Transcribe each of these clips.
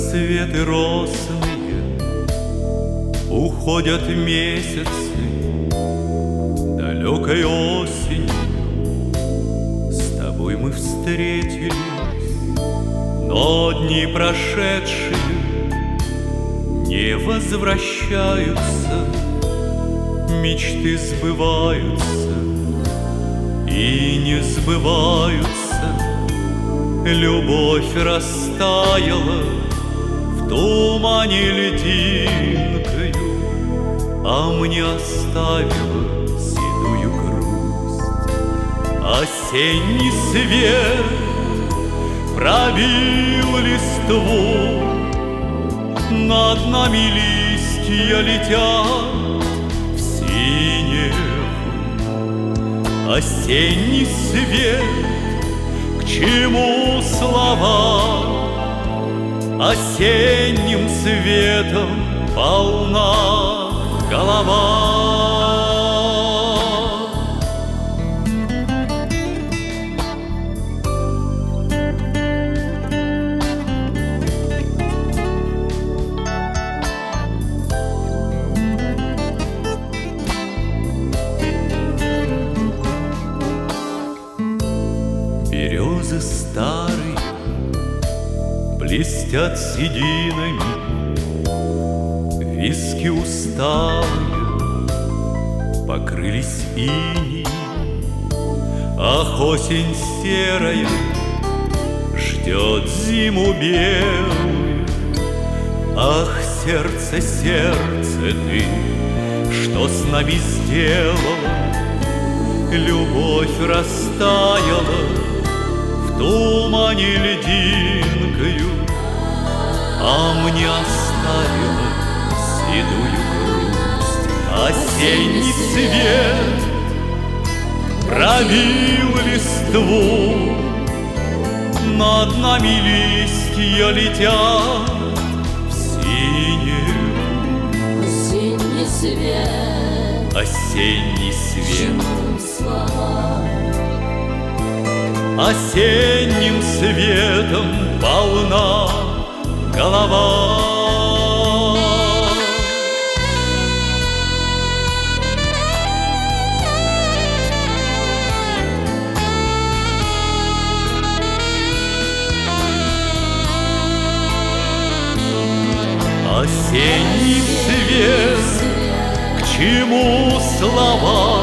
Рассветы росные, уходят месяцы далекой осенью. С тобой мы встретились, но дни прошедшие не возвращаются. Мечты сбываются и не сбываются. Любовь растаяла в тумане льдинкою, а мне оставила седую грусть. Осенний свет пробил листву, над нами листья летят в синеву. Осенний свет, к чему слова? Осенним светом полна голова. Березы старые блестят сединами, виски усталые покрылись инеем. Ах, осень серая ждет зиму белую. Ах, сердце, сердце, ты что с нами сделала? Любовь растаяла в тумане льдинкою, а мне оставила седую грусть. Осенний свет пробил листву, над нами листья летят в синеву. Осенний свет, осенний свет, слова. Осенним светом полна голова. Осенний свет, к чему слова?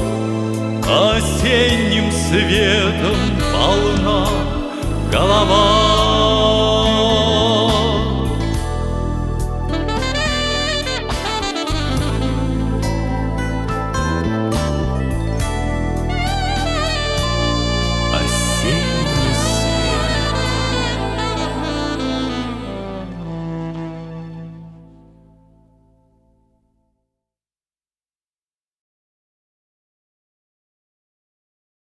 Осенним светом полна голова.